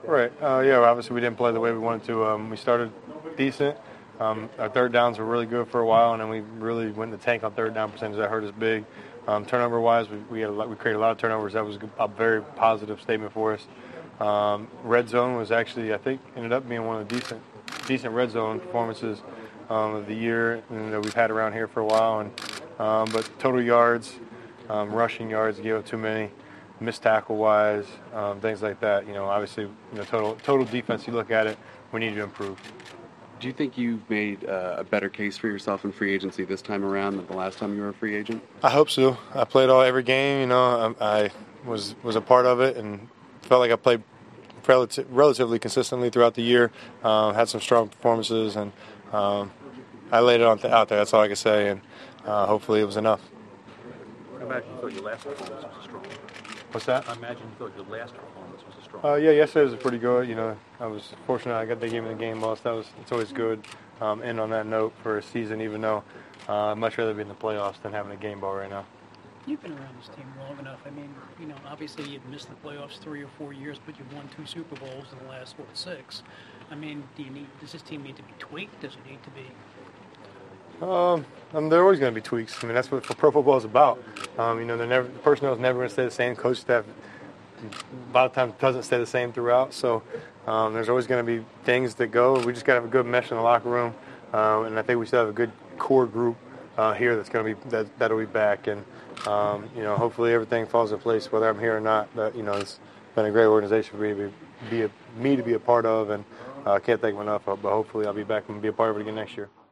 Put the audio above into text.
Right. Yeah, obviously we didn't play the way we wanted to. We started decent. Our third downs were really good for a while, and then we really went in the tank on third down percentage. That hurt us big. Turnover-wise, we created a lot of turnovers. That was a very positive statement for us. Red zone was actually, I think, ended up being one of the decent red zone performances of the year that we've had around here for a while. And but total yards, rushing yards, gave up too many. Missed tackle-wise, things like that. Obviously, total defense. You look at it, we need to improve. Do you think you've made a better case for yourself in free agency this time around than the last time you were a free agent? I hope so. I played every game. I was a part of it and felt like I played relatively consistently throughout the year. Had some strong performances, and I laid it out there. That's all I can say, and hopefully it was enough. I imagine you thought your last performance was strong. What's that? I imagine you thought your last performance was strong. Yeah, yesterday was pretty good. I was fortunate I got the game in the game lost. It's always good. End on that note for a season, even though I'd much rather be in the playoffs than having a game ball right now. You've been around this team long enough. I mean, obviously you've missed the playoffs 3 or 4 years, but you've won 2 Super Bowls in the last 6. I mean, does this team need to be tweaked? Does it need to be? There are always going to be tweaks. I mean, that's what pro football is about. The personnel is never going to stay the same. Coach staff, a lot of times, doesn't stay the same throughout. So there's always going to be things that go. We just got to have a good mesh in the locker room, and I think we still have a good core group here that's going to be that'll be back. And hopefully everything falls in place, whether I'm here or not. But it's been a great organization for me to be a part of, and I can't thank them enough. But hopefully I'll be back and be a part of it again next year.